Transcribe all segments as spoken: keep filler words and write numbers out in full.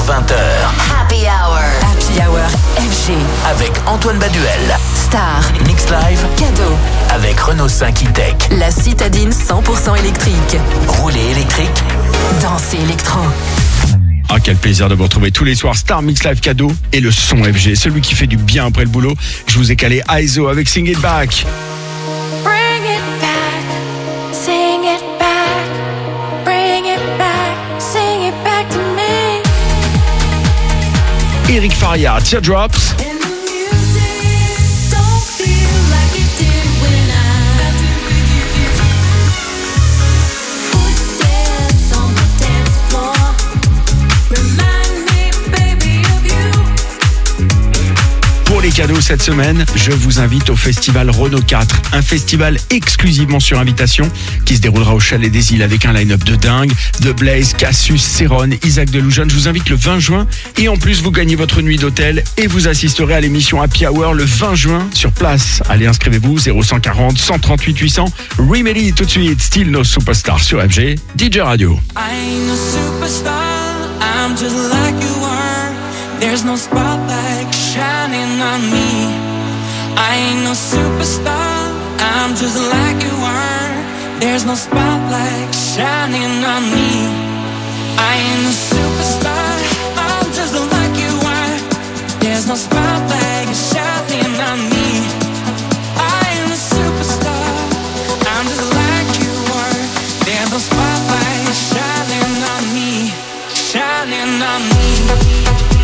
vingt heures. Happy Hour. Happy Hour F G. Avec Antoine Baduel. Star. Mix Live. Cadeau. Avec Renault cinq E-Tech. La citadine cent pour cent électrique. Rouler électrique. Danser électro. Ah, quel plaisir de vous retrouver tous les soirs. Star Mix Live Cadeau et le son F G, celui qui fait du bien après le boulot. Je vous ai calé I S O avec Sing It Back. Bring it back, sing it back, bring it back, sing it back to me. Eric Faria, Teardrops. Pour les cadeaux cette semaine, je vous invite au festival Renault quatre, un festival exclusivement sur invitation qui se déroulera au Chalet des Îles avec un line-up de dingue, The Blaze, Cassius, Céron, Isaac Delusion. Je vous invite le vingt juin et en plus vous gagnez votre nuit d'hôtel et vous assisterez à l'émission Happy Hour le vingt juin sur place. Allez, inscrivez-vous, zéro un un zéro, cent trente-huit huit cents. Remedy tout de suite, Still No Superstar sur F G, D J Radio. I ain't no superstar, I'm just like you are. There's no spotlight shining on me. I ain't no superstar, I'm just like you are. There's no spotlight shining on me. I ain't no superstar, I'm just like you are. There's no spotlight shining on me. I ain't a superstar, I'm just like you are. There's no spotlight shining on me, shining on me.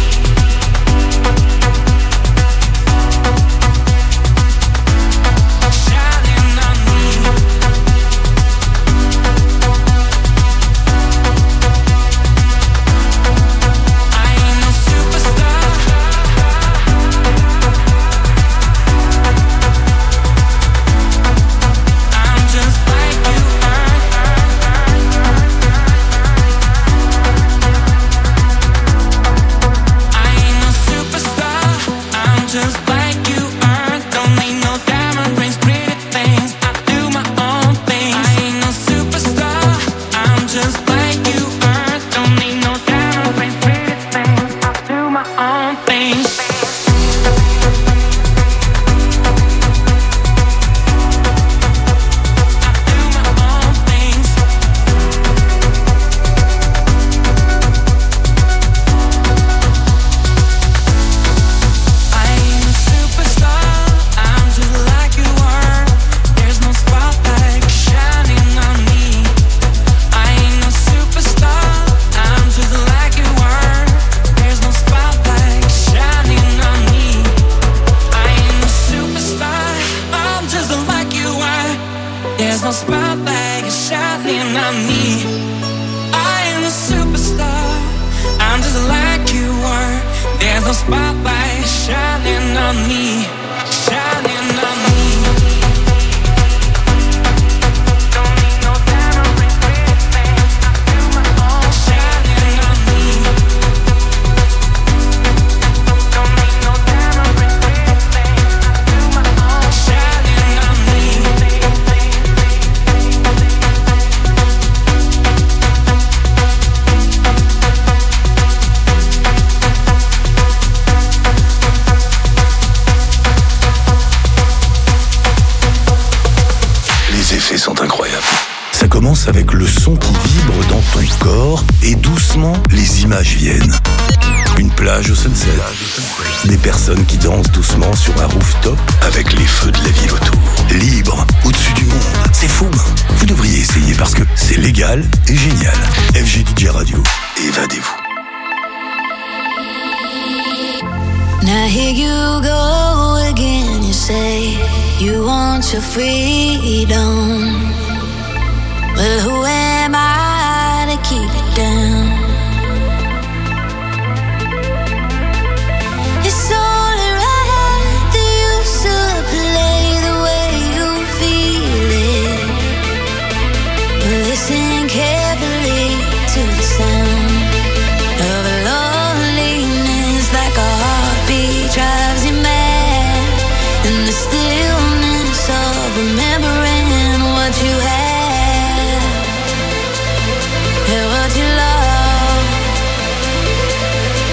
Avec le son qui vibre dans ton corps et doucement les images viennent. Une plage au sunset, des personnes qui dansent doucement sur un rooftop avec les feux de la ville autour. Libre, au-dessus du monde, c'est fou. Vous devriez essayer parce que c'est légal et génial. F G D J Radio, évadez-vous. Now here you go again, you say you want your freedom. Well, who am I to keep it down? It's only right that you should play the way you feel it. But listen carefully to the sound of loneliness, like a heartbeat drives you mad, and the stillness of remembering what you had. What you love,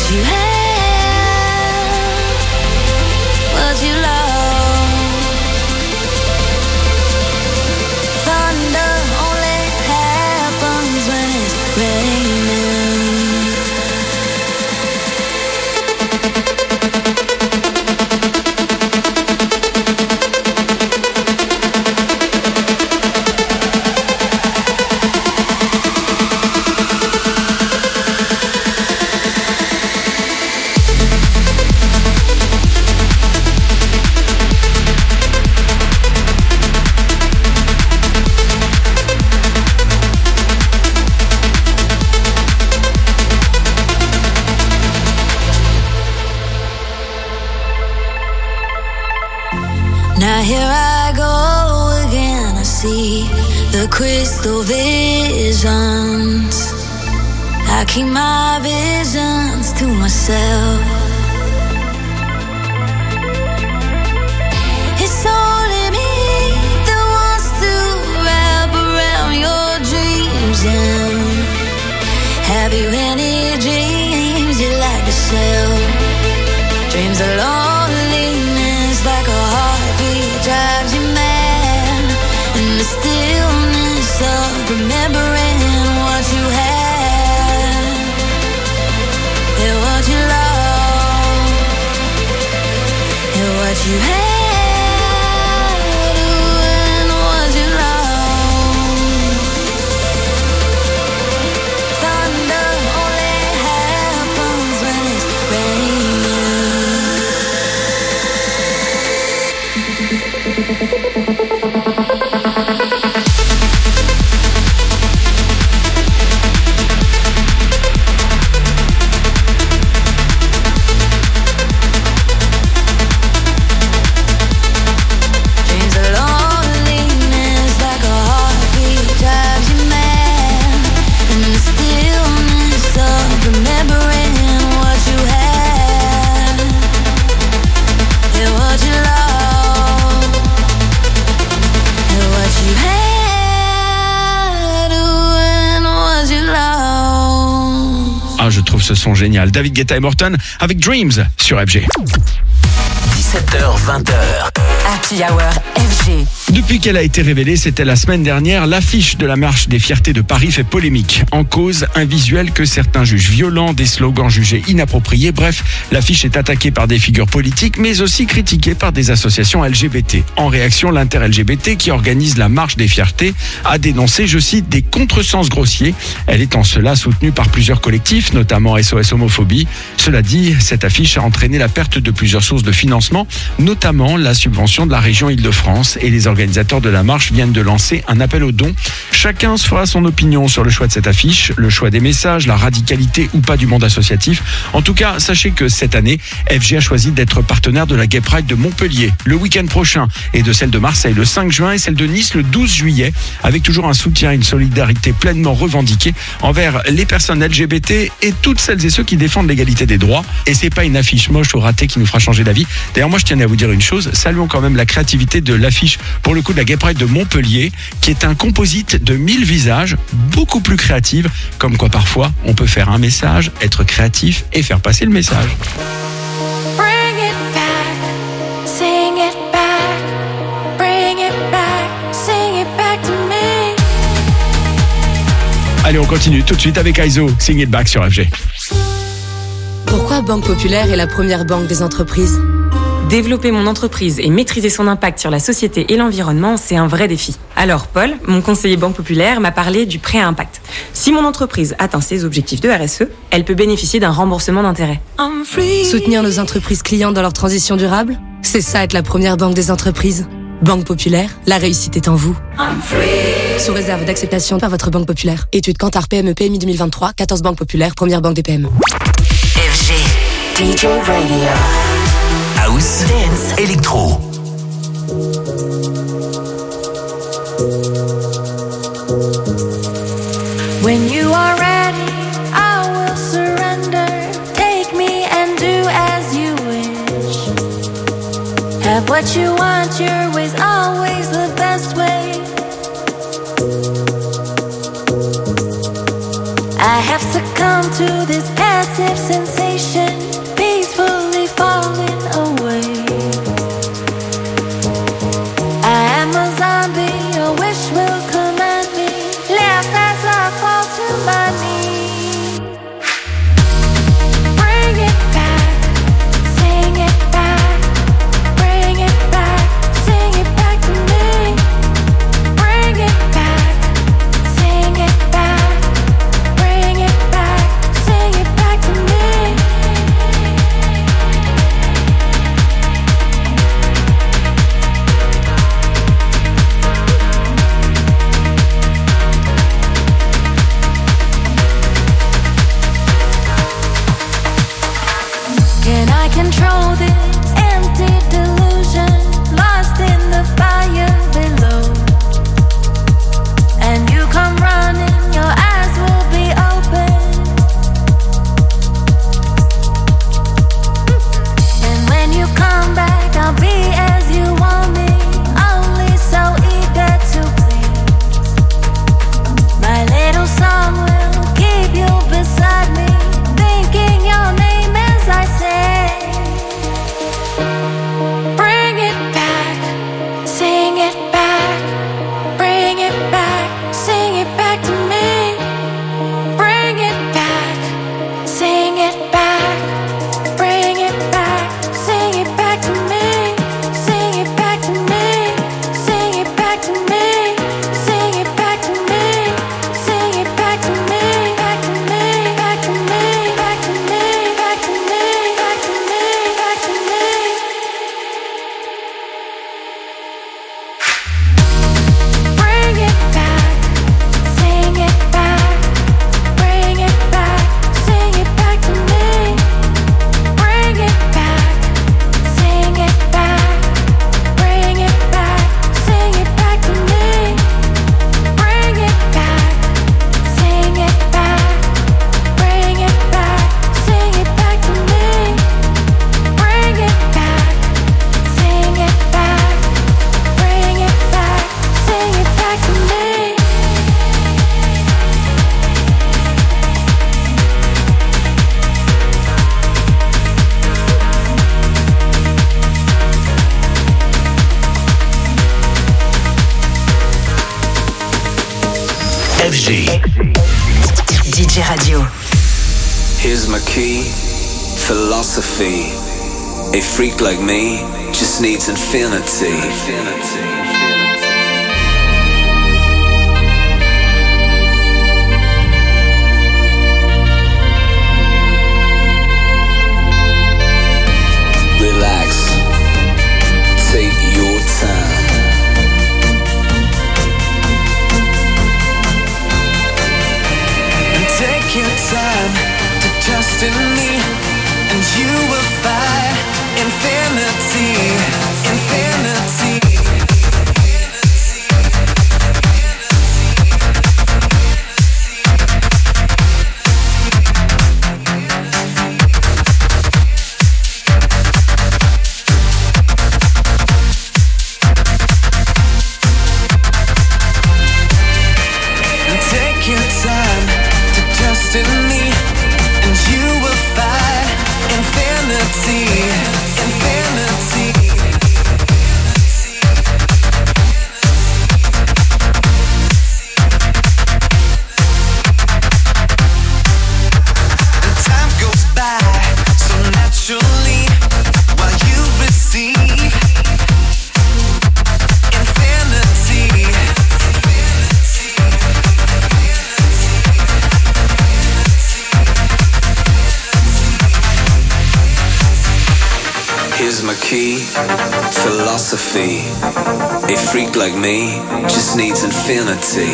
you have, what you lost. Thunder only happens when it's raining. Now here I go again, I see the crystal visions. I keep my visions to myself. It's only me that wants to wrap around your dreams. And have you any dreams you'd like to sell? Dreams of loneliness like a heartbeat drives you mad. And the stillness of remembering what you had and what you lost and what you had and what you lost. Thunder only happens when it's dreams of loneliness like a heartbeat drives you mad. And the stillness of remembering what you had and what you lost and what you had and what you lost. Ah, je trouve ce son génial. David Guetta et Morton avec Dreams sur F G. dix-sept heures vingt. Happy Hour F G. Depuis qu'elle a été révélée, c'était la semaine dernière, l'affiche de la marche des fiertés de Paris fait polémique. En cause, un visuel que certains jugent violent, des slogans jugés inappropriés. Bref, l'affiche est attaquée par des figures politiques, mais aussi critiquée par des associations L G B T. En réaction, l'Inter-L G B T, qui organise la marche des fiertés, a dénoncé, je cite, des contresens grossiers. Elle est en cela soutenue par plusieurs collectifs, notamment S O S Homophobie. Cela dit, cette affiche a entraîné la perte de plusieurs sources de financement, notamment la subvention de la région Île-de-France, et les organisateurs de la marche viennent de lancer un appel aux dons. Chacun se fera son opinion sur le choix de cette affiche, le choix des messages, la radicalité ou pas du monde associatif. En tout cas, sachez que cette année, F G a choisi d'être partenaire de la Gay Pride de Montpellier le week-end prochain et de celle de Marseille le cinq juin et celle de Nice le douze juillet, avec toujours un soutien et une solidarité pleinement revendiquée envers les personnes L G B T et toutes celles et ceux qui défendent l'égalité des droits. Et c'est pas une affiche moche ou ratée qui nous fera changer d'avis. D'ailleurs, moi je tenais à vous dire une chose, saluons quand même la créativité de l'affiche pour le coup de la Gay Pride de Montpellier, qui est un composite de mille visages, beaucoup plus créative, comme quoi parfois on peut faire un message, être créatif et faire passer le message. Bring it back, sing it back, bring it back, sing it back to me. Allez, on continue tout de suite avec Aizo, Sing It Back sur F G. Pourquoi Banque Populaire est la première banque des entreprises ? Développer mon entreprise et maîtriser son impact sur la société et l'environnement, c'est un vrai défi. Alors Paul, mon conseiller Banque Populaire, m'a parlé du prêt à impact. Si mon entreprise atteint ses objectifs de R S E, elle peut bénéficier d'un remboursement d'intérêt. Soutenir nos entreprises clientes dans leur transition durable ? C'est ça être la première banque des entreprises. Banque Populaire, la réussite est en vous. Sous réserve d'acceptation par votre Banque Populaire. Étude Kantar P M E P M I deux mille vingt-trois, quatorze Banque Populaire, première banque des P M E. F G. D J Radio. House, Dance. électro. When you are ready, I will surrender. Take me and do as you wish. Have what you want, your way's always the best way. I have succumbed to this passive sensation. F G. D J Radio. Here's my key, philosophy. A freak like me just needs infinity. Relax, take your time. And take your time to trust in me, and you will find infinity, infinity. Philosophy. A freak like me just needs infinity.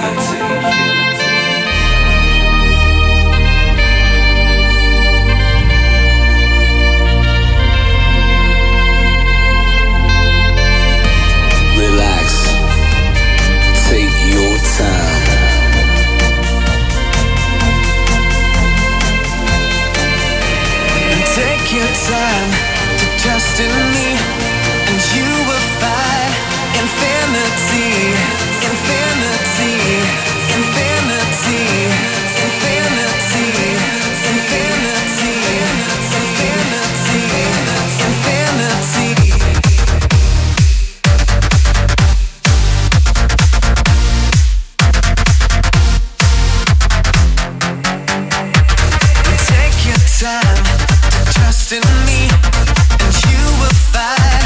Relax, take your time. And take your time to trust in me, and you will find infinity, infinity, infinity, infinity, infinity, infinity, infinity. Take your time to trust in me, and you will find.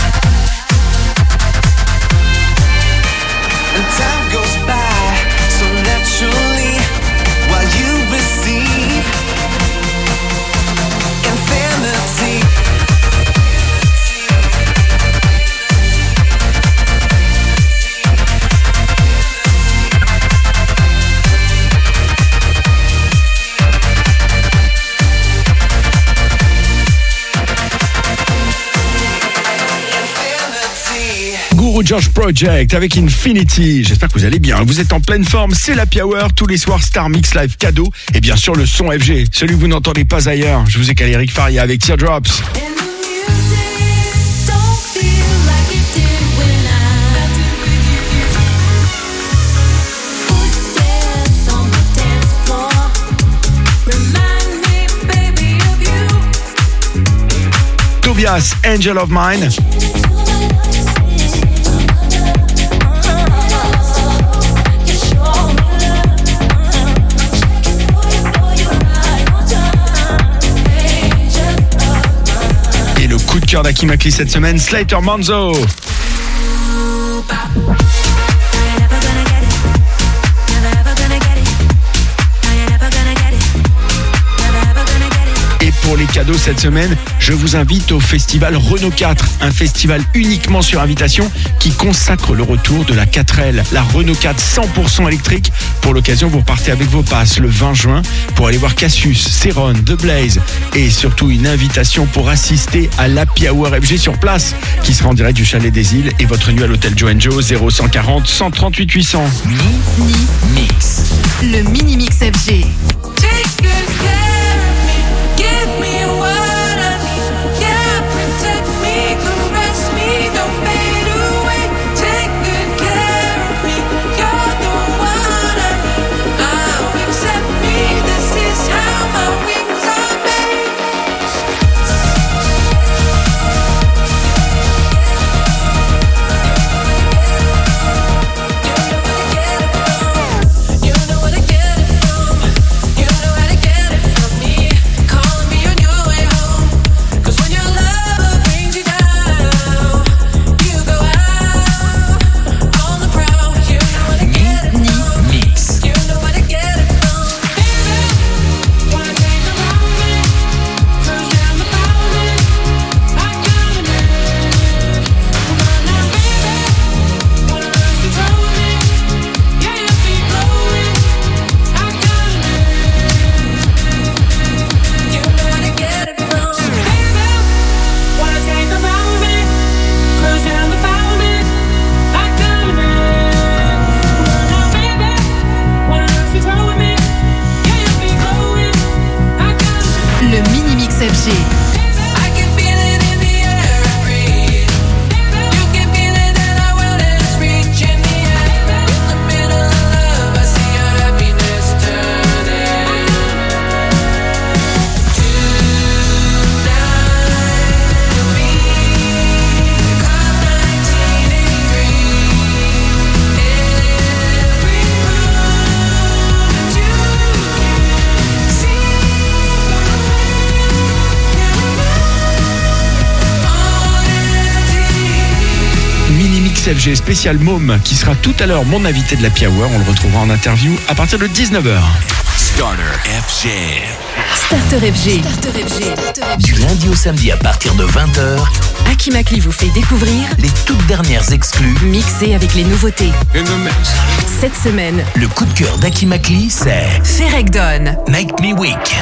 And time goes by so naturally while you receive infinity. Guru Josh Project avec Infinity. J'espère que vous allez bien. Vous êtes en pleine forme. C'est l'Happy Hour. Tous les soirs, Star Mix Live cadeau. Et bien sûr, le son F G. Celui que vous n'entendez pas ailleurs. Je vous ai calé Eric Faria avec Teardrops. Tobias, Angel of Mine. Et le coup de cœur d'Hakim Akli cette semaine, Slater Manzo. Pour les cadeaux cette semaine, je vous invite au festival Renault quatre, un festival uniquement sur invitation qui consacre le retour de la quatre L, la Renault quatre cent pour cent électrique. Pour l'occasion, vous repartez avec vos passes le vingt juin pour aller voir Cassius, Céron, The Blaze et surtout une invitation pour assister à l'Happy Hour F G sur place qui sera en direct du Chalet des Îles et votre nuit à l'hôtel Joe and Joe zéro un quatre zéro, un trois huit, huit cents. Mini Mix. Le Mini Mix F G. Take good care of me, give me what I need, yeah, protect me, caress me, don't fade away. Take good care of me, you're the one I need. Oh, accept me, this is how my wings are made. G. F G spécial Môme qui sera tout à l'heure mon invité de la Happy Hour. On le retrouvera en interview à partir de dix-neuf heures. Starter F G. Starter F G. Starter F G. Du lundi au samedi à partir de vingt heures, Akimakli vous fait découvrir les toutes dernières exclus mixées avec les nouveautés. Cette semaine, le coup de cœur d'Akimakli, c'est Ferekdon. Make Me Weak.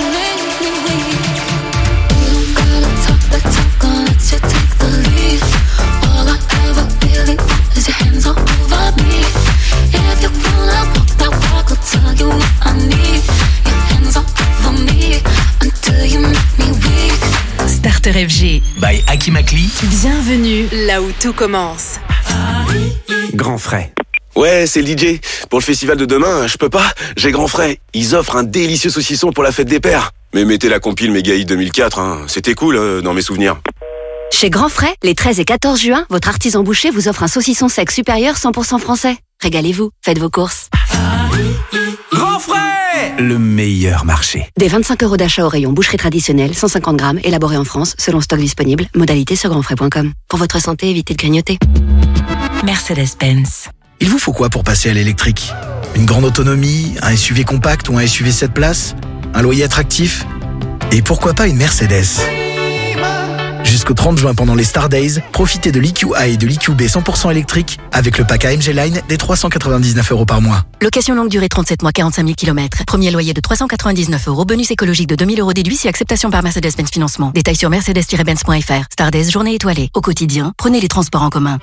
Starter F G. By Akimakli. Bienvenue là où tout commence. Grand frais. Ouais, c'est le D J. Pour le festival de demain, je peux pas, j'ai grand frais. Ils offrent un délicieux saucisson pour la fête des pères. Mais mettez la compile Méga Hit deux mille quatre, hein. C'était cool euh, dans mes souvenirs. Chez Grand Frais, les treize et quatorze juin, votre artisan boucher vous offre un saucisson sec supérieur cent pour cent français. Régalez-vous, faites vos courses. Grand frais! Le meilleur marché. Des vingt-cinq euros d'achat au rayon boucherie traditionnelle, cent cinquante grammes, élaboré en France, selon stock disponible. Modalité sur grand frais point com. Pour votre santé, évitez de grignoter. Mercedes-Benz. Il vous faut quoi pour passer à l'électrique? Une grande autonomie, un S U V compact ou un S U V sept places? Un loyer attractif? Et pourquoi pas une Mercedes? Jusqu'au trente juin pendant les Star Days, profitez de l'E Q A et de l'E Q B cent pour cent électrique avec le pack A M G Line des trois cent quatre-vingt-dix-neuf euros par mois. Location longue durée trente-sept mois, quarante-cinq mille kilomètres. Premier loyer de trois cent quatre-vingt-dix-neuf euros. Bonus écologique de deux mille euros déduit si acceptation par Mercedes-Benz Financement. Détails sur mercedes tiret benz point f r. Star Days, journée étoilée. Au quotidien, prenez les transports en commun.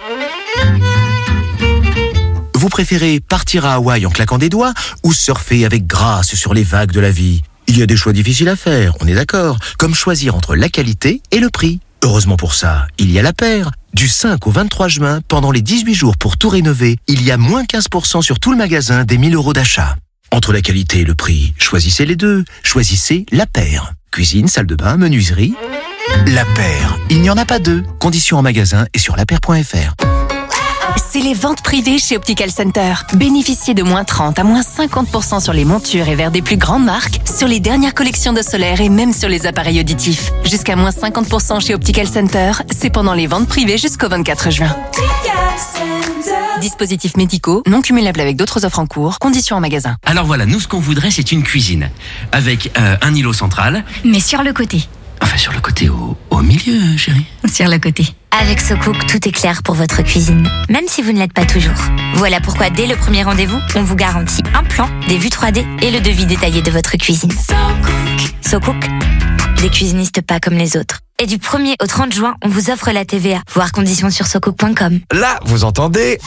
Vous préférez partir à Hawaï en claquant des doigts ou surfer avec grâce sur les vagues de la vie? Il y a des choix difficiles à faire, on est d'accord, comme choisir entre la qualité et le prix. Heureusement pour ça, il y a La Paire. Du cinq au vingt-trois juin, pendant les dix-huit jours pour tout rénover, il y a moins quinze pour cent sur tout le magasin des mille euros d'achat. Entre la qualité et le prix, choisissez les deux. Choisissez La Paire. Cuisine, salle de bain, menuiserie. La Paire, il n'y en a pas deux. Conditions en magasin et sur la paire point f r. C'est les ventes privées chez Optical Center. Bénéficiez de moins trente à moins cinquante pour cent sur les montures et verres des plus grandes marques, sur les dernières collections de solaire et même sur les appareils auditifs. Jusqu'à moins cinquante pour cent chez Optical Center, c'est pendant les ventes privées jusqu'au vingt-quatre juin. Dispositifs médicaux, non cumulables avec d'autres offres en cours, conditions en magasin. Alors voilà, nous ce qu'on voudrait c'est une cuisine, avec euh, un îlot central. Mais sur le côté. Enfin sur le côté, au, au milieu chérie. Sur le côté. Avec SoCook, tout est clair pour votre cuisine, même si vous ne l'êtes pas toujours. Voilà pourquoi dès le premier rendez-vous, on vous garantit un plan, des vues trois D et le devis détaillé de votre cuisine. SoCook. SoCook, des cuisinistes pas comme les autres. Et du premier au trente juin, on vous offre la T V A. Voir conditions sur socook point com. Là, vous entendez?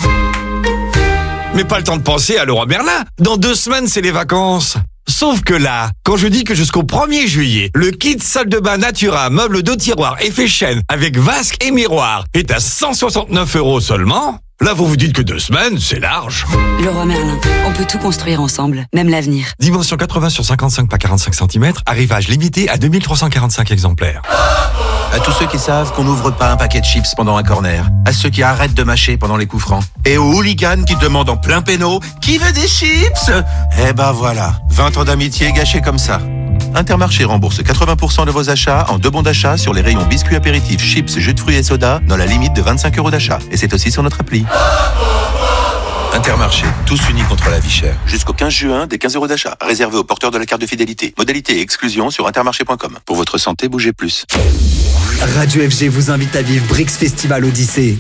Mais pas le temps de penser à Leroy Merlin. Dans deux semaines, c'est les vacances. Sauf que là, quand je dis que jusqu'au premier juillet, le kit salle de bain Natura, meuble de tiroir effet chêne avec vasque et miroir est à cent soixante-neuf euros seulement, là vous vous dites que deux semaines, c'est large. Leroy Merlin, on peut tout construire ensemble, même l'avenir. Dimension quatre-vingts sur cinquante-cinq par quarante-cinq centimètres, arrivage limité à deux mille trois cent quarante-cinq exemplaires. À tous ceux qui savent qu'on n'ouvre pas un paquet de chips pendant un corner. À ceux qui arrêtent de mâcher pendant les coups francs. Et aux hooligans qui demandent en plein péno « Qui veut des chips ?» Eh ben voilà, vingt ans d'amitié gâchés comme ça. Intermarché rembourse quatre-vingts pour cent de vos achats en deux bons d'achat sur les rayons biscuits apéritifs, chips, jus de fruits et soda dans la limite de vingt-cinq euros d'achat. Et c'est aussi sur notre appli. Intermarché, tous unis contre la vie chère. Jusqu'au quinze juin, des quinze euros d'achat. Réservé aux porteurs de la carte de fidélité. Modalité et exclusion sur intermarché point com. Pour votre santé, bougez plus. Radio F G vous invite à vivre Brix Festival Odyssée.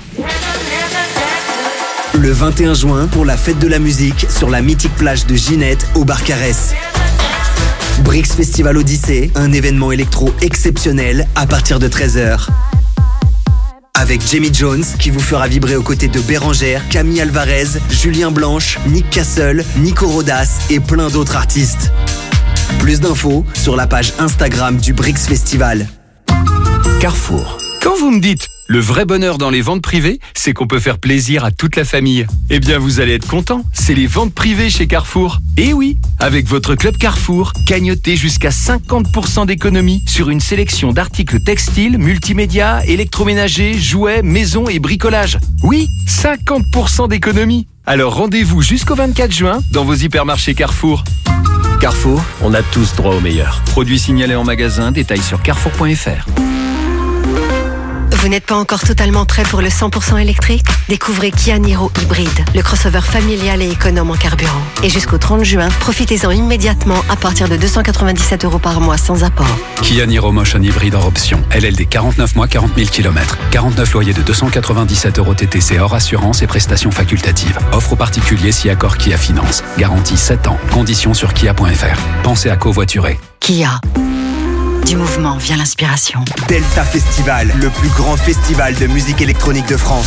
Le vingt et un juin, pour la fête de la musique, sur la mythique plage de Ginette, au Barcarès. Brix Festival Odyssée, un événement électro exceptionnel à partir de treize heures. Avec Jamie Jones, qui vous fera vibrer aux côtés de Bérangère, Camille Alvarez, Julien Blanche, Nick Castle, Nico Rodas et plein d'autres artistes. Plus d'infos sur la page Instagram du Brix Festival. Carrefour. Quand vous me dites le vrai bonheur dans les ventes privées, c'est qu'on peut faire plaisir à toute la famille. Eh bien, vous allez être content, c'est les ventes privées chez Carrefour. Et oui, avec votre club Carrefour, gagnotez jusqu'à cinquante pour cent d'économie sur une sélection d'articles textiles, multimédia, électroménagers, jouets, maison et bricolage. Oui, cinquante pour cent d'économie. Alors rendez-vous jusqu'au vingt-quatre juin dans vos hypermarchés Carrefour. Carrefour, on a tous droit au meilleur. Produits signalés en magasin, détails sur carrefour point f r. Vous n'êtes pas encore totalement prêt pour le cent pour cent électrique? Découvrez Kia Niro Hybride, le crossover familial et économe en carburant. Et jusqu'au trente juin, profitez-en immédiatement à partir de deux cent quatre-vingt-dix-sept euros par mois sans apport. Kia Niro Motion Hybride hors option. L L D quarante-neuf mois, quarante mille kilomètres. quarante-neuf loyers de deux cent quatre-vingt-dix-sept euros T T C hors assurance et prestations facultatives. Offre aux particuliers si accord Kia Finance. Garantie sept ans. Conditions sur kia point f r. Pensez à covoiturer. Kia. Du mouvement vient l'inspiration. Delta Festival, le plus grand festival de musique électronique de France.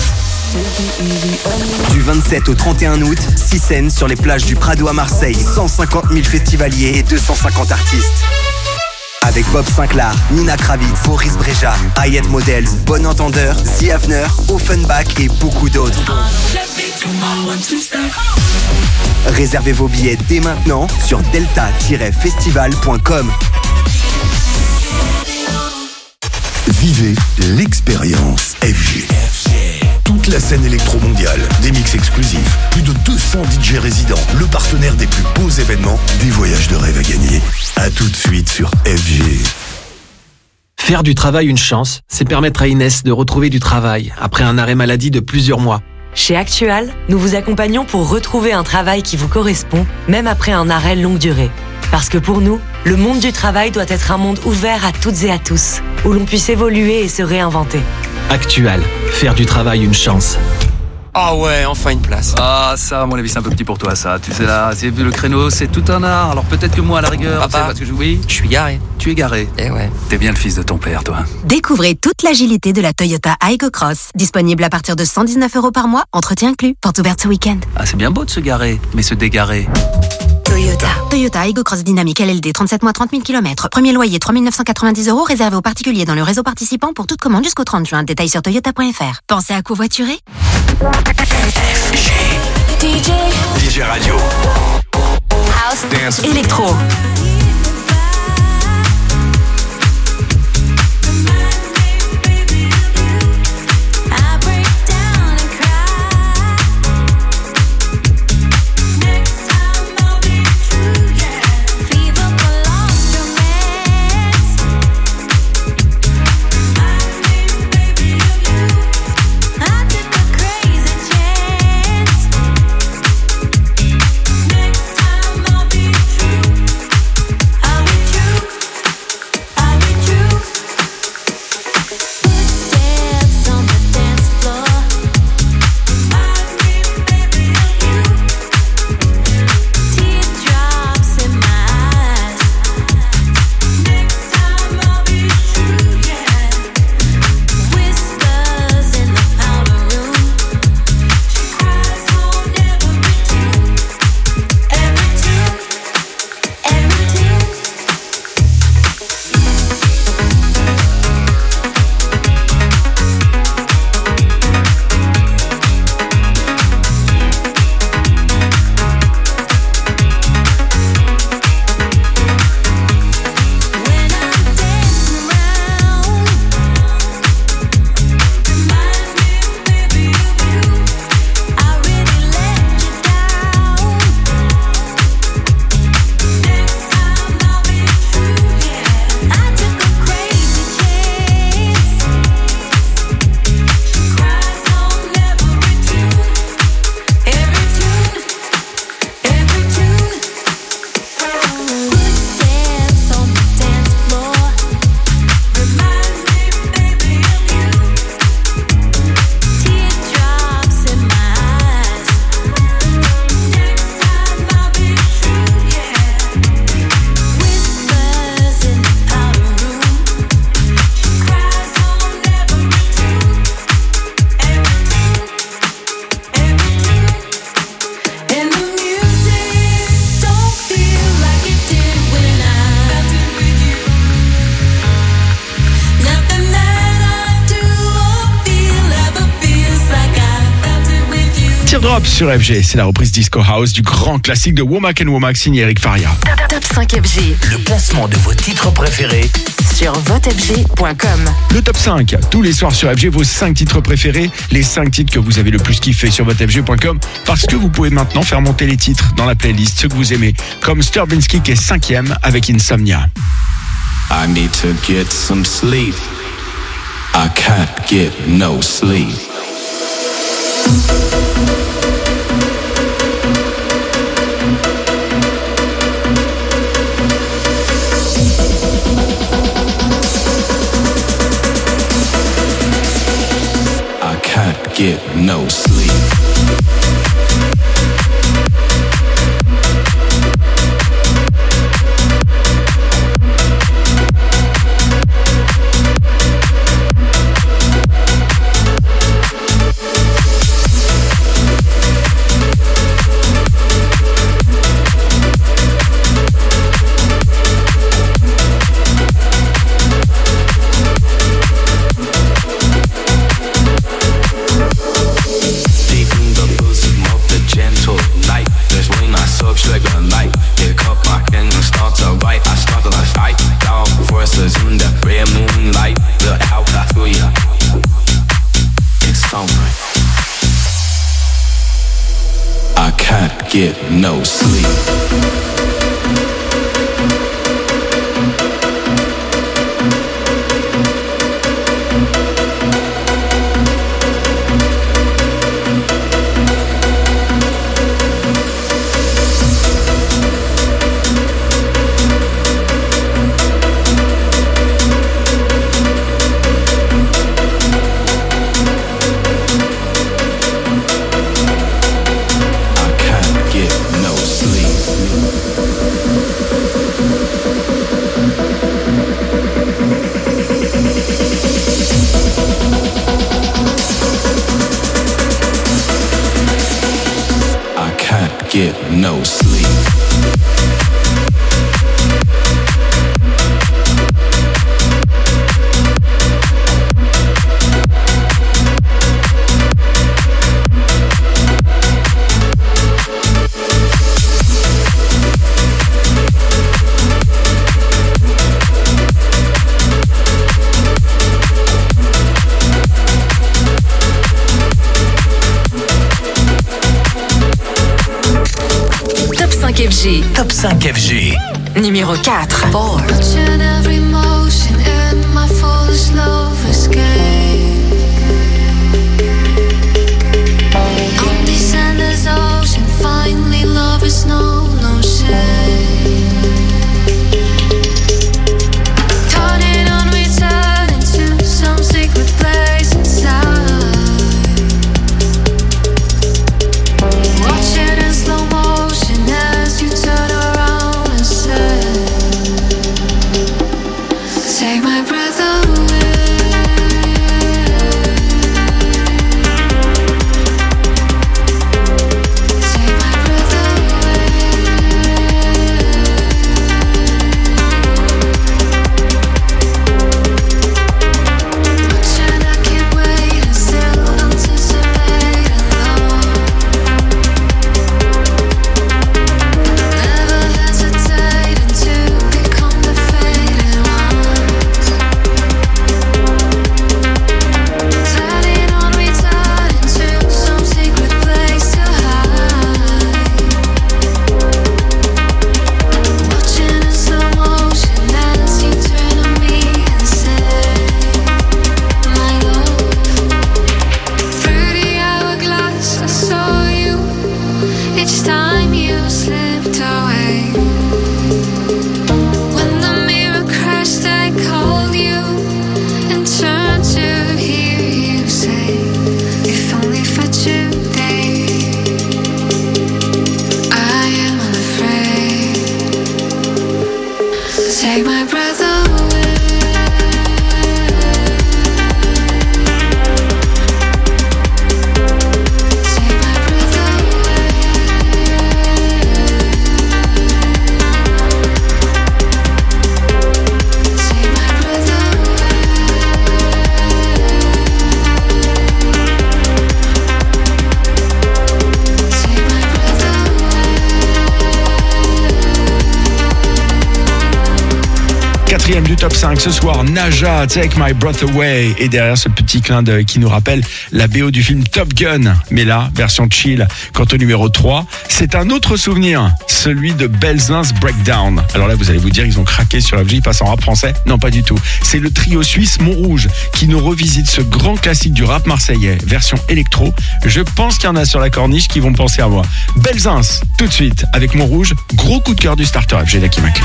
Du vingt-sept au trente et un août, six scènes sur les plages du Prado à Marseille, cent cinquante mille festivaliers et deux cent cinquante artistes. Avec Bob Sinclair, Nina Kravitz, Boris Brejcha, Hayat Models, Bon Entendeur, The Avener, Offenbach et beaucoup d'autres. Réservez vos billets dès maintenant sur delta tiret festival point com. Vivez l'expérience F G. Toute la scène électro-mondiale, des mix exclusifs, plus de deux cents D J résidents, le partenaire des plus beaux événements, des voyages de rêve à gagner. A tout de suite sur F G. Faire du travail une chance, c'est permettre à Inès de retrouver du travail après un arrêt maladie de plusieurs mois. Chez Actual, nous vous accompagnons pour retrouver un travail qui vous correspond, même après un arrêt longue durée. Parce que pour nous, le monde du travail doit être un monde ouvert à toutes et à tous, où l'on puisse évoluer et se réinventer. Actual, faire du travail une chance. Ah ouais, enfin une place. Ah ça, à mon avis, c'est un peu petit pour toi, ça. Tu sais là, c'est vu le créneau, c'est tout un art. Alors peut-être que moi, à la rigueur, Papa, tu sais, parce que je... oui, je suis garé. Tu es garé. Eh ouais. T'es bien le fils de ton père, toi. Découvrez toute l'agilité de la Toyota Aygo Cross. Disponible à partir de cent dix-neuf euros par mois, entretien inclus. Porte ouverte ce week-end. Ah, c'est bien beau de se garer, mais se dégarer. Toyota. Toyota Aygo Cross Dynamique L L D, trente-sept mois, trente mille kilomètres. Premier loyer trois mille neuf cent quatre-vingt-dix euros, réservé aux particuliers dans le réseau participant pour toute commande jusqu'au trente juin. Détails sur toyota point f r. Pensez à covoiturer? F G. D J. D J Radio. House. Dance. Électro. Teardrop sur F G. C'est la reprise Disco House du grand classique de Womack and Womack signé Eric Faria. Top cinq F G. Le classement de vos titres préférés sur vote f g point com. Le top cinq, tous les soirs sur F G, vos cinq titres préférés, les cinq titres que vous avez le plus kiffé sur vote f g point com, parce que vous pouvez maintenant faire monter les titres dans la playlist, ceux que vous aimez, comme Sturbinski qui est cinquième avec Insomnia. I need to get some sleep. I can't get no sleep. I can't get no sleep. Get no sleep. Get no sleep. F G. Top cinq F G. Numéro quatre. Four. Watching every motion in my foolish love escape. On December's ocean, finally love is no, no shame. Turning on, returning to some secret place inside. Watching in slow motion as you turn around and say, take my breath away. Take my breath watching, I can't wait and still anticipate alone. Never hesitating to become the faded ones. Turning on, returning to some secret place to hide. Watching in slow motion as you turn on me and say, my love. Through the hourglass I saw you. Each time you slipped away. When the mirror crashed, I called you and turned to hear you say, if only for today. I am unafraid. Take my breath away. Take my breath away. Take my breath away. quatrième du top cinq ce soir, Naja, Take My Breath Away. Et derrière ce petit clin d'œil qui nous rappelle la B O du film Top Gun. Mais là, version chill. Quant au numéro trois, c'est un autre souvenir, celui de Belzin's Breakdown. Alors là, vous allez vous dire, ils ont craqué sur F G, ils passent en rap français? Non, pas du tout. C'est le trio suisse Montrouge qui nous revisite ce grand classique du rap marseillais, version électro. Je pense qu'il y en a sur la corniche qui vont penser à moi. Belzin's, tout de suite, avec Montrouge. Gros coup de cœur du starter F G d'Aki Makli.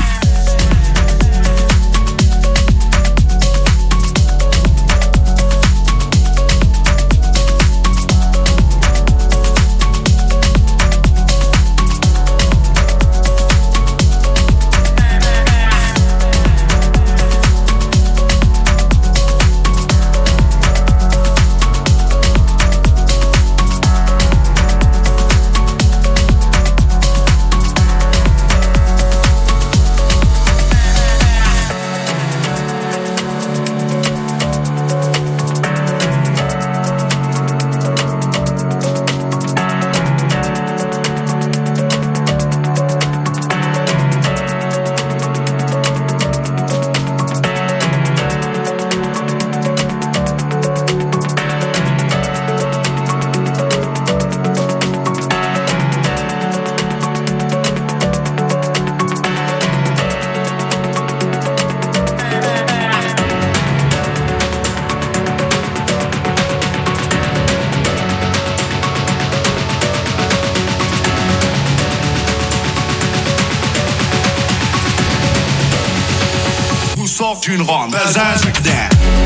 Une ronde, Belzin's Breakdown.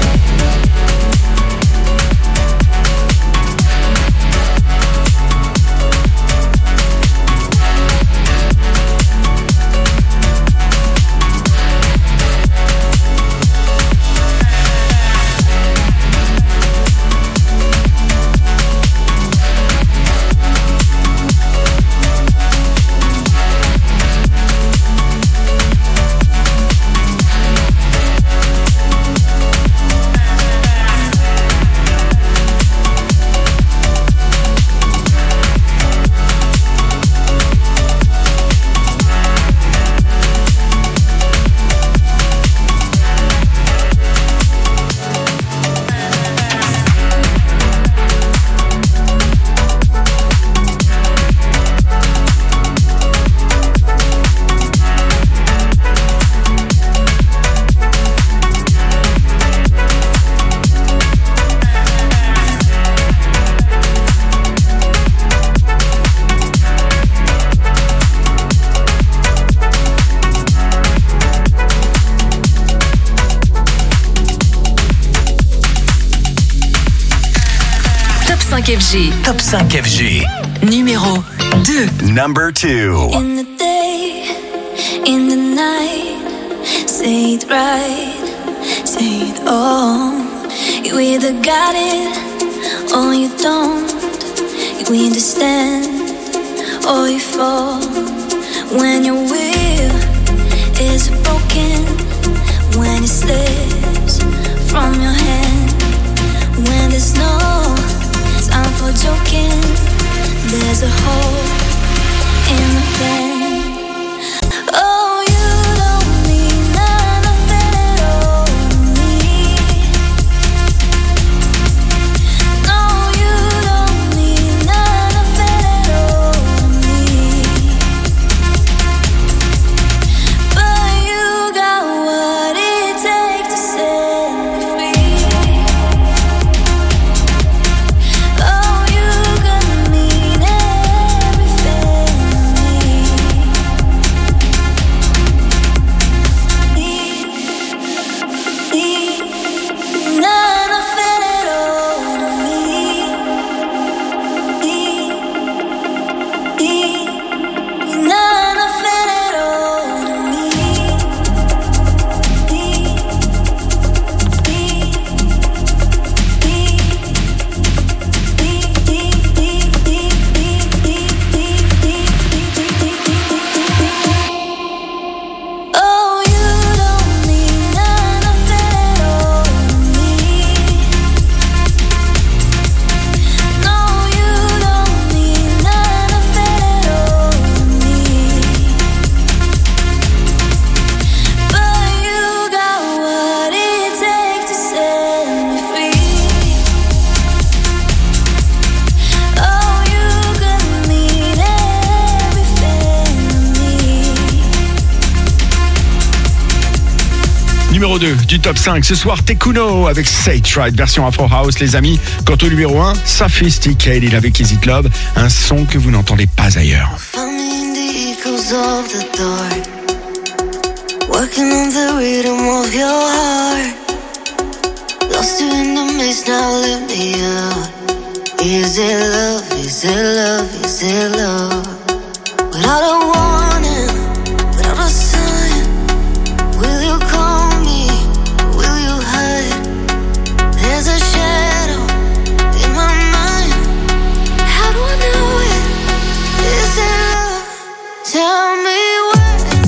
F G. Top cinq F G. Numéro deux. Number two. In the day, in the night, say it right, say it all. You either got it or you don't. You understand or you fall. When your will is broken, when it slips from your hand, when there's no time for joking, there's a hole in the plan. Oh, you don't need none of it on me. No, you don't need none of it on me. But you got what it takes to set me free. Oh, you gonna mean everything to me. Numéro deux du top cinq, ce soir, Tekuno avec Say It Right, version Afro House, les amis. Quant au numéro un, Sophisticated avec Is It Love, un son que vous n'entendez pas ailleurs. Working on the rhythm of your heart. Lost you in the mist, now let me out. Is it love, is it love, is it love? Without a warning, without a sign, will you call me, will you hide? There's a shadow in my mind. How do I know it? Is it love? Tell me what.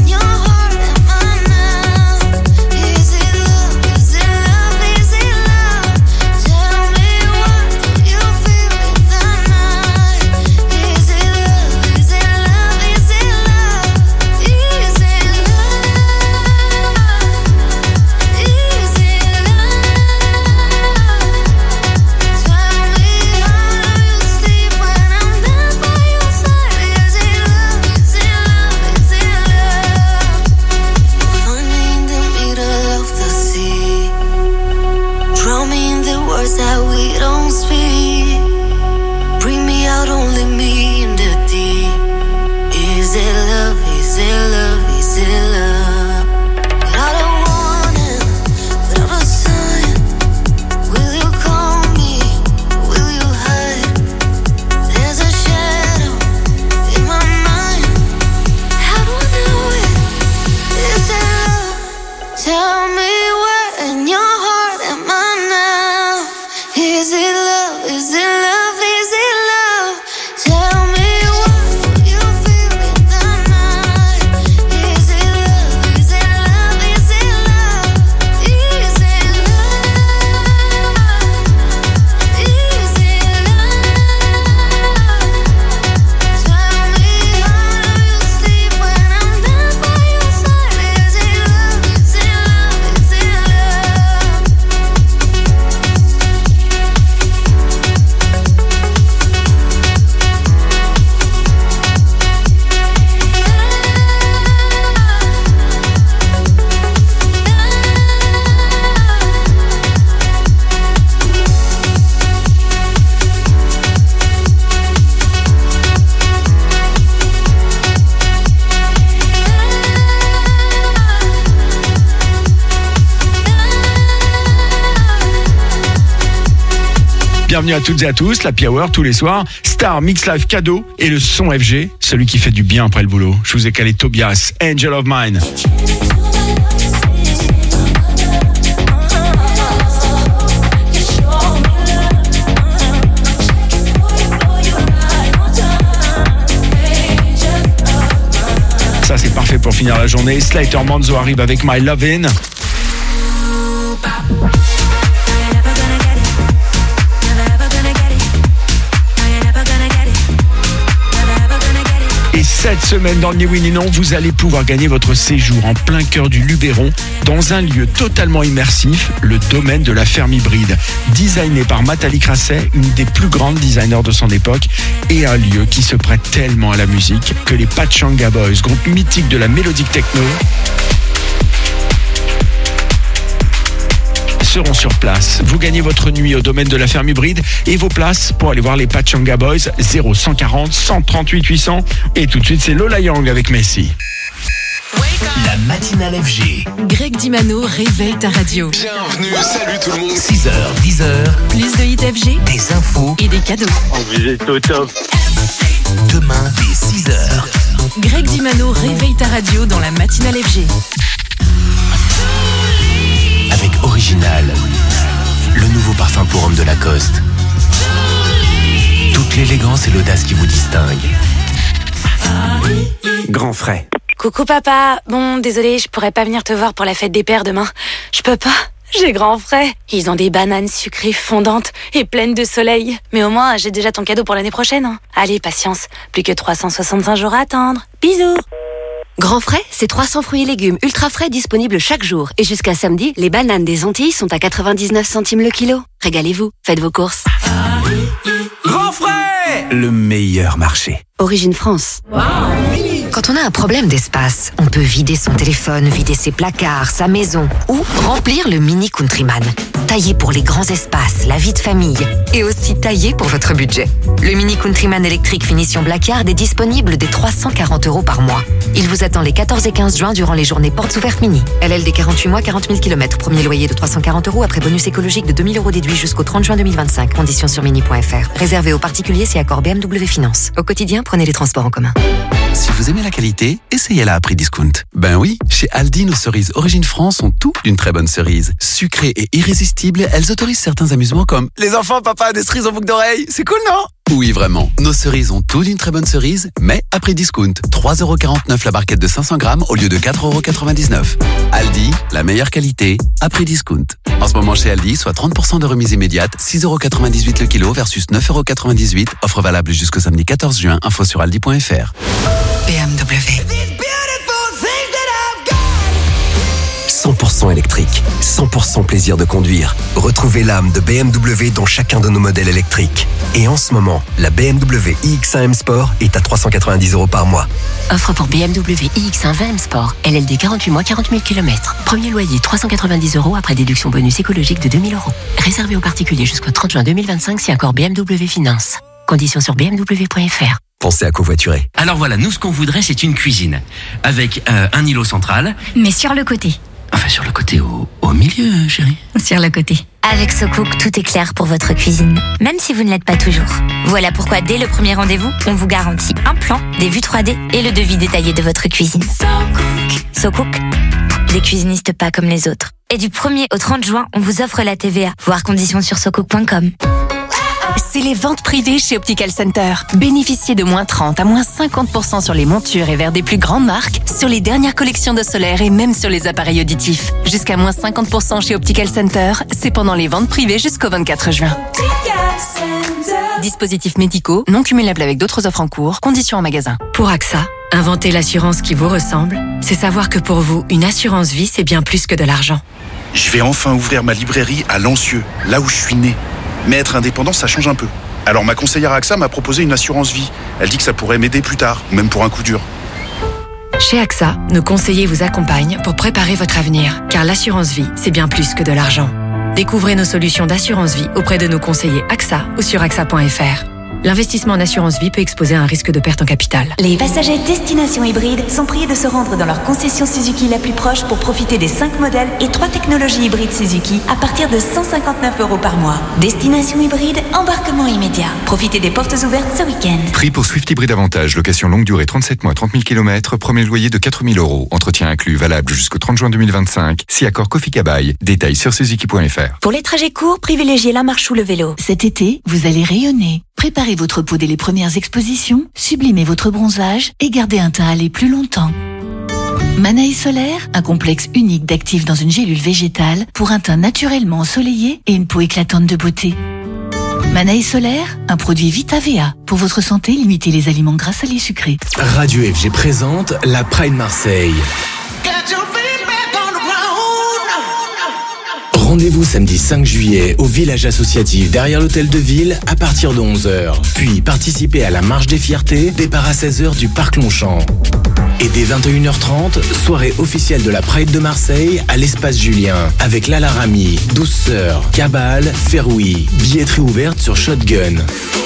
Bienvenue à toutes et à tous, la Happy Hour tous les soirs, Star Mix Live cadeau et le son F G, celui qui fait du bien après le boulot. Je vous ai calé Tobias, Angel of Mine. Ça c'est parfait pour finir la journée. Slater Manzo arrive avec My Lovin'. Et cette semaine dans le Ni Oui Ni Non, vous allez pouvoir gagner votre séjour en plein cœur du Luberon dans un lieu totalement immersif, le domaine de la ferme hybride. Designé par Nathalie Crasset, une des plus grandes designers de son époque, et un lieu qui se prête tellement à la musique que les Pachanga Boys, groupe mythique de la mélodique techno, seront sur place. Vous gagnez votre nuit au domaine de la ferme hybride et vos places pour aller voir les Pachanga Boys. Zéro un un zéro cent trente-huit huit cents. Et tout de suite, c'est Lola Young avec Messi. La matinale F G. Greg Dimano réveille ta radio. Bienvenue, salut tout le monde. six heures, dix heures. Plus de hits F G, des infos et des cadeaux. Vous êtes au top. Demain, dès six heures. Greg Dimano réveille ta radio dans la matinale F G. Avec Original, le nouveau parfum pour homme de Lacoste. Toute l'élégance et l'audace qui vous distinguent. Grand frais. Coucou papa, bon désolé, je pourrais pas venir te voir pour la fête des pères demain. Je peux pas, j'ai grand frais. Ils ont des bananes sucrées fondantes et pleines de soleil. Mais au moins, j'ai déjà ton cadeau pour l'année prochaine. Hein. Allez, patience, plus que trois cent soixante-cinq jours à attendre. Bisous. Grand frais, c'est trois cents fruits et légumes ultra frais disponibles chaque jour. Et jusqu'à samedi, les bananes des Antilles sont à quatre-vingt-dix-neuf centimes le kilo. Régalez-vous, faites vos courses. Grand frais, le meilleur marché. Origine France. Wow. Quand on a un problème d'espace, on peut vider son téléphone, vider ses placards, sa maison ou remplir le Mini Countryman. Taillé pour les grands espaces, la vie de famille et aussi taillé pour votre budget. Le Mini Countryman électrique finition Blackard est disponible dès trois cent quarante euros par mois. Il vous attend les quatorze et quinze juin durant les journées portes ouvertes mini. L L D quarante-huit mois, quarante mille kilomètres. Premier loyer de trois cent quarante euros après bonus écologique de deux mille euros déduit jusqu'au trente juin deux mille vingt-cinq. Conditions sur mini point f r. Réservé aux particuliers si accord B M W Finance. Au quotidien, prenez les transports en commun. Si vous aimez la qualité, essayez-la à prix discount. Ben oui, chez Aldi, nos cerises Origine France ont tout d'une très bonne cerise. Sucrées et irrésistibles, elles autorisent certains amusements comme les enfants, papa a des cerises en boucle d'oreille. C'est cool, non? Oui, vraiment. Nos cerises ont tout d'une très bonne cerise, mais à prix discount. trois euros quarante-neuf la barquette de cinq cents grammes au lieu de quatre euros quatre-vingt-dix-neuf. Aldi, la meilleure qualité, à prix discount. En ce moment chez Aldi, soit trente pour cent de remise immédiate, six euros quatre-vingt-dix-huit le kilo versus neuf euros quatre-vingt-dix-huit. Offre valable jusqu'au samedi quatorze juin. Info sur aldi point f r. B M W. cent pour cent électrique, cent pour cent plaisir de conduire. Retrouvez l'âme de B M W dans chacun de nos modèles électriques. Et en ce moment, la B M W i X un M Sport est à trois cent quatre-vingt-dix euros par mois. Offre pour B M W i X un vingt M Sport. L L D quarante-huit mois, quarante mille kilomètres. Premier loyer trois cent quatre-vingt-dix euros après déduction bonus écologique de deux mille euros. Réservé aux particuliers jusqu'au trente juin deux mille vingt-cinq si accord B M W Finance. Conditions sur b m w point f r. Pensez à covoiturer. Alors voilà, nous ce qu'on voudrait c'est une cuisine. Avec euh, un îlot central. Mais sur le côté. Enfin sur le côté, au, au milieu chérie. Sur le côté. Avec SoCook, tout est clair pour votre cuisine, même si vous ne l'êtes pas toujours. Voilà pourquoi dès le premier rendez-vous, on vous garantit un plan, des vues trois D et le devis détaillé de votre cuisine. SoCook. SoCook, les cuisinistes pas comme les autres. Et du premier au trente juin, on vous offre la T V A. Voir conditions sur socook point com. C'est les ventes privées chez Optical Center. Bénéficiez de moins trente à moins cinquante pour cent sur les montures et verres des plus grandes marques, sur les dernières collections de solaire et même sur les appareils auditifs. Jusqu'à moins cinquante pour cent chez Optical Center, c'est pendant les ventes privées jusqu'au vingt-quatre juin. Dispositifs médicaux, non cumulables avec d'autres offres en cours, conditions en magasin. Pour AXA, inventer l'assurance qui vous ressemble, c'est savoir que pour vous, une assurance vie, c'est bien plus que de l'argent. Je vais enfin ouvrir ma librairie à Lancieux, là où je suis né. Mais être indépendant, ça change un peu. Alors ma conseillère AXA m'a proposé une assurance vie. Elle dit que ça pourrait m'aider plus tard, même pour un coup dur. Chez AXA, nos conseillers vous accompagnent pour préparer votre avenir, car l'assurance vie, c'est bien plus que de l'argent. Découvrez nos solutions d'assurance vie auprès de nos conseillers AXA ou sur axa point f r. L'investissement en assurance vie peut exposer à un risque de perte en capital. Les passagers destination hybride sont priés de se rendre dans leur concession Suzuki la plus proche pour profiter des cinq modèles et trois technologies hybrides Suzuki à partir de cent cinquante-neuf euros par mois. Destination hybride, embarquement immédiat. Profitez des portes ouvertes ce week-end. Prix pour Swift Hybride Avantage, location longue durée trente-sept mois, trente mille kilomètres, premier loyer de quatre mille euros. Entretien inclus, valable jusqu'au trente juin deux mille vingt-cinq. Si accord Kofi Kabaï. Détails sur suzuki point f r. Pour les trajets courts, privilégiez la marche ou le vélo. Cet été, vous allez rayonner. Préparez votre peau dès les premières expositions, sublimez votre bronzage et gardez un teint allé plus longtemps. Manaï Solaire, un complexe unique d'actifs dans une gélule végétale pour un teint naturellement ensoleillé et une peau éclatante de beauté. Manaï Solaire, un produit Vita V A. Pour votre santé, limitez les aliments gras, salés, sucrés. Radio F G présente la Pride Marseille. Rendez-vous samedi cinq juillet au village associatif derrière l'hôtel de ville à partir de onze heures. Puis participez à la marche des fiertés, départ à seize heures du parc Longchamp. Et dès vingt et une heures trente, soirée officielle de la Pride de Marseille à l'espace Julien avec Lala Rami, Douce Sœurs, Cabal, Feroui. Billetterie ouverte sur Shotgun.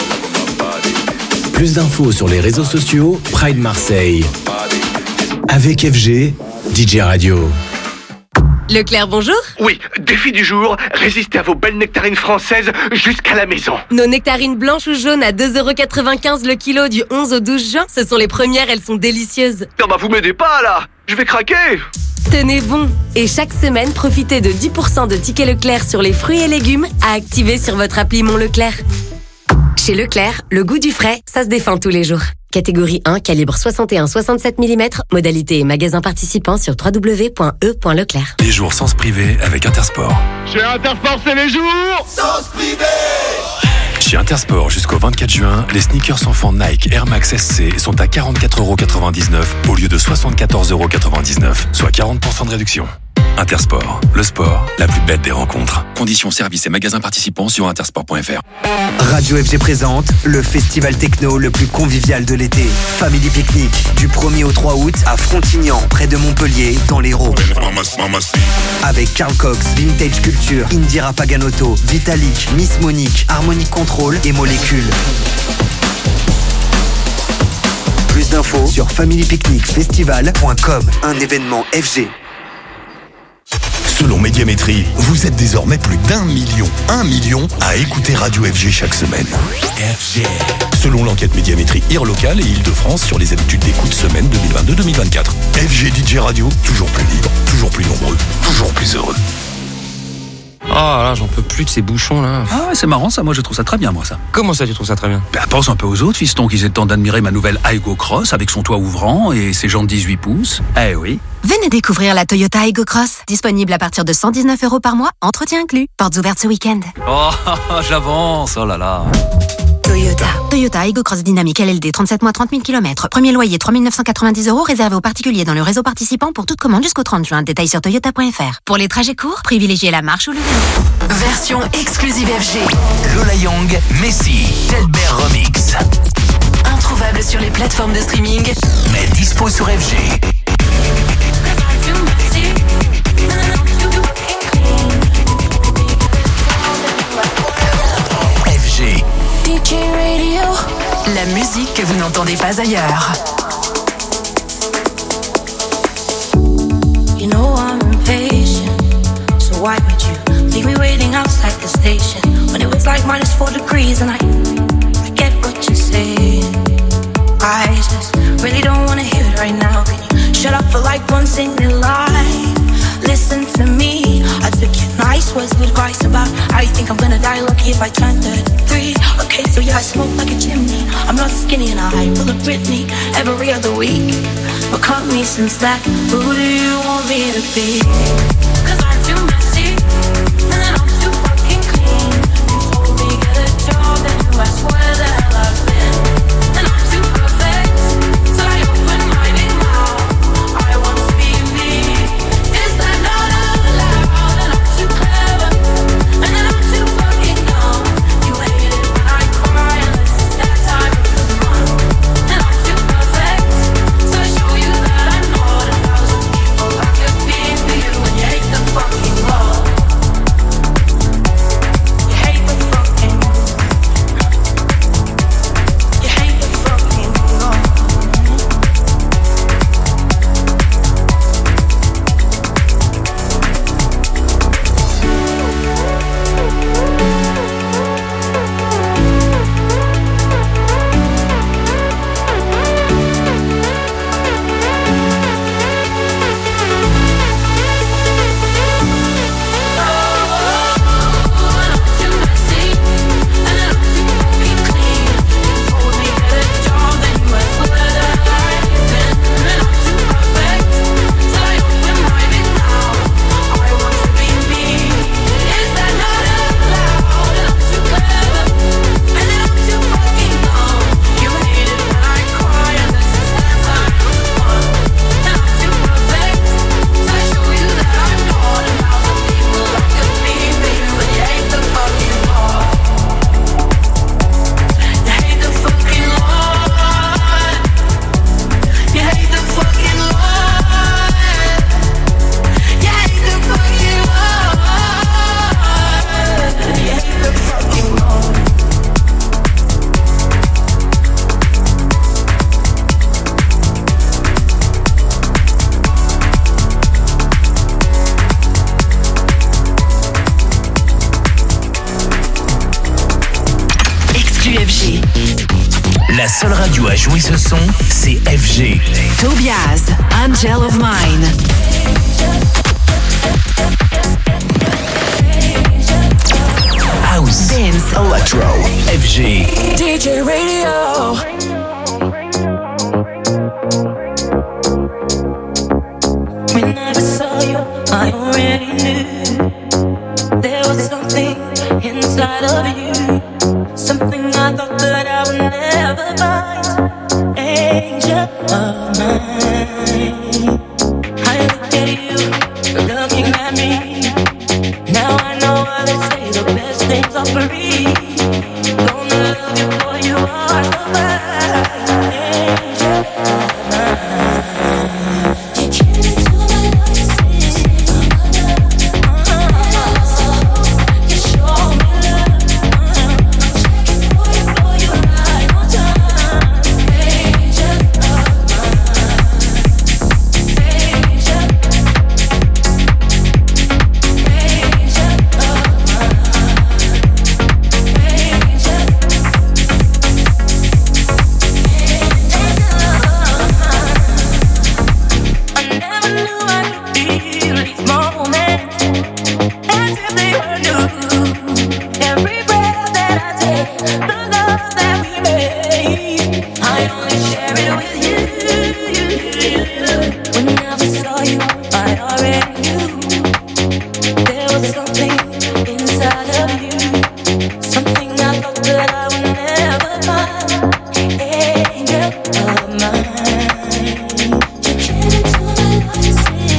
Plus d'infos sur les réseaux sociaux Pride Marseille. Avec F G, D J Radio. Leclerc, bonjour. Oui, défi du jour, résistez à vos belles nectarines françaises jusqu'à la maison. Nos nectarines blanches ou jaunes à deux euros quatre-vingt-quinze le kilo du onze au douze juin, ce sont les premières, elles sont délicieuses. Non bah vous m'aidez pas là, je vais craquer. Tenez bon. Et chaque semaine, profitez de dix pour cent de tickets Leclerc sur les fruits et légumes à activer sur votre appli Mon Leclerc. Chez Leclerc, le goût du frais, ça se défend tous les jours. Catégorie un, calibre soixante et un soixante-sept millimètres, modalité et magasin participant sur w w w point e point leclerc. Les jours sens privé avec Intersport. Chez Intersport, c'est les jours sens privé. Chez Intersport, jusqu'au vingt-quatre juin, les sneakers enfants Nike Air Max S C sont à quarante-quatre euros quatre-vingt-dix-neuf au lieu de soixante-quatorze euros quatre-vingt-dix-neuf, soit quarante pour cent de réduction. Intersport, le sport, la plus belle des rencontres. Conditions, services et magasins participants sur intersport point f r. Radio F G présente le festival techno le plus convivial de l'été. Family Picnic, du premier au trois août à Frontignan, près de Montpellier, dans l'Hérault. Avec Carl Cox, Vintage Culture, Indira Paganotto, Vitalik, Miss Monique, Harmonic Control et Molécule. Plus d'infos sur family picnic festival point com, un événement F G. Selon Médiamétrie, vous êtes désormais plus d'un million, un million à écouter Radio F G chaque semaine. F G. Selon l'enquête Médiamétrie I R locale et Île-de-France sur les habitudes d'écoute semaine deux mille vingt-deux deux mille vingt-quatre. F G D J Radio, toujours plus libre, toujours plus nombreux, toujours plus heureux. Ah là, j'en peux plus de ces bouchons là. Ah ouais, c'est marrant ça, moi je trouve ça très bien moi ça. Comment ça tu trouves ça très bien? Bah pense un peu aux autres fistons qu'ils aient le temps d'admirer ma nouvelle Aygo Cross avec son toit ouvrant et ses jantes dix-huit pouces. Eh oui. Venez découvrir la Toyota Aygo Cross, disponible à partir de cent dix-neuf euros par mois, entretien inclus. Portes ouvertes ce week-end. Oh, j'avance, oh là là. Toyota. Toyota Aygo Cross Dynamique L L D, trente-sept mois, trente mille kilomètres. Premier loyer trois mille neuf cent quatre-vingt-dix euros, réservé aux particuliers dans le réseau participant pour toute commande jusqu'au trente juin. Détails sur toyota point f r. Pour les trajets courts, privilégiez la marche ou le vélo. Version exclusive F G. Lola Young, Messi, Ted Bear Remix. Introuvable sur les plateformes de streaming, mais dispo sur F G. F G. D J Radio. La musique que vous n'entendez pas ailleurs. You know I'm impatient, so why would you leave me waiting outside the station when it was like minus four degrees and I, I get what you're saying. I just really don't wanna hear it right now. Can you shut up for like one single line? Listen to me, I took your nice words of advice about how you think I'm gonna die lucky if I turn thirty-three. Okay, so yeah, I smoke like a chimney. I'm not skinny and I pull a Britney every other week. But cut me some slack, who do you want me to be? Cause I'm too messy, and then I'm too fucking clean. You told me get a job, then you asked where the hell I've been. And I'm too perfect, so I open my big mouth. I want to be me. Is that not allowed? And I'm too clever, and then I'm too fucking dumb. You hate it when I cry, unless it's that time of the month. And I'm too perfect, so I show you that I'm not a thousand people I could be for you. And you hate the fucking love. You hate the fucking. You hate the fucking love. La seule radio à jouer ce son, c'est F G. Tobias, Angel of Mine. House, Dance, Electro, F G. D J Radio. When I saw you, I already knew there was something inside of you, something I thought that I would never find. Angel of mine, I look at you, looking before you, I already knew there was something inside of you, something I thought that I would never find. Angel of mine, you came into my life,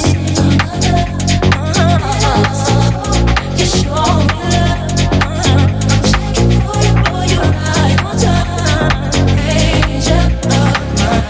you show me love. I'm checking for you, for you right on time. Angel of mine.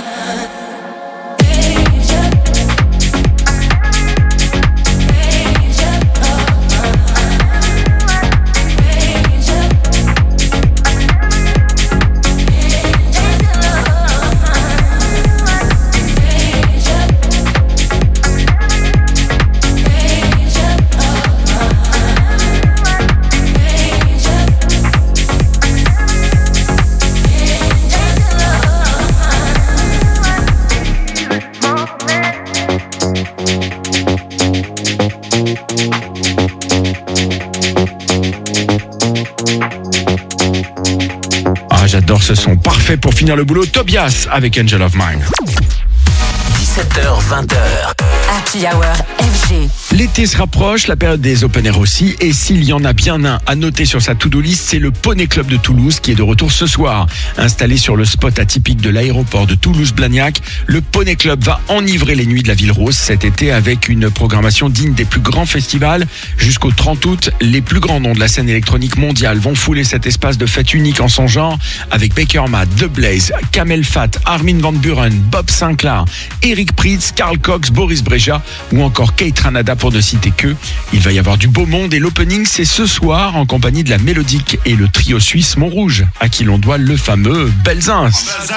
Ah, j'adore ce son. Parfait pour finir le boulot. Tobias avec Angel of Mine. dix-sept heures vingt. Happy Hour F G. L'été se rapproche, la période des open air aussi, et s'il y en a bien un à noter sur sa to-do list, c'est le Poney Club de Toulouse qui est de retour ce soir. Installé sur le spot atypique de l'aéroport de Toulouse-Blagnac, le Poney Club va enivrer les nuits de la Ville Rose cet été avec une programmation digne des plus grands festivals. Jusqu'au trente août, les plus grands noms de la scène électronique mondiale vont fouler cet espace de fête unique en son genre, avec Baker Matt, The Blaze, Kamel Fat, Armin van Buuren, Bob Sinclair, Eric Prydz, Carl Cox, Boris Brejcha ou encore Kate Ranada pour ne citer que. Il va y avoir du beau monde et l'opening c'est ce soir en compagnie de la Mélodique et le trio suisse Montrouge à qui l'on doit le fameux Belzins.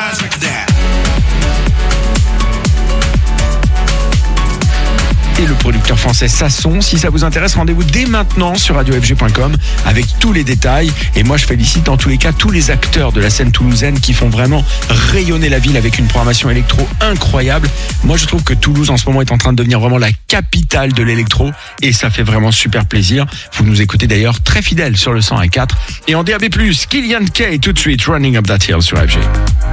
Et le producteur français Sasson. Si ça vous intéresse, rendez-vous dès maintenant sur radio f g point com avec tous les détails. Et moi, je félicite en tous les cas tous les acteurs de la scène toulousaine qui font vraiment rayonner la ville avec une programmation électro incroyable. Moi, je trouve que Toulouse en ce moment est en train de devenir vraiment la capitale de l'électro et ça fait vraiment super plaisir. Vous nous écoutez d'ailleurs très fidèles sur le cent un virgule quatre et en D A B plus, Killian Kay tout de suite, Running Up That Hill sur F G.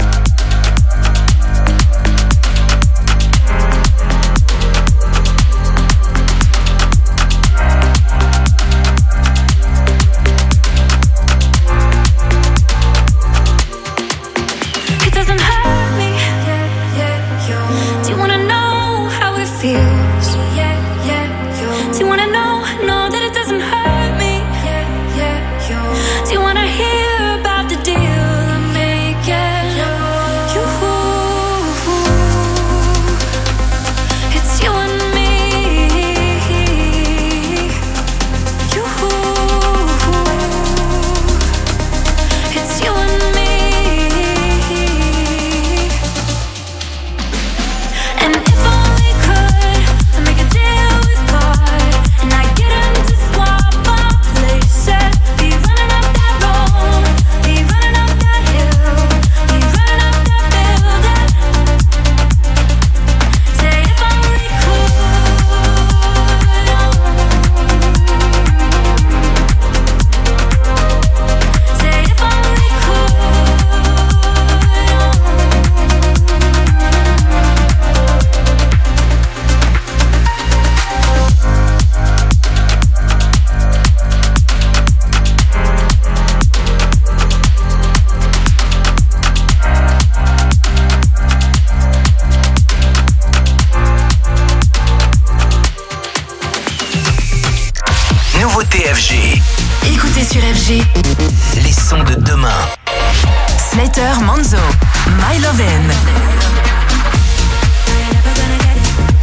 Écoutez sur F G les sons de demain. Slater Manzo, My Lovin'.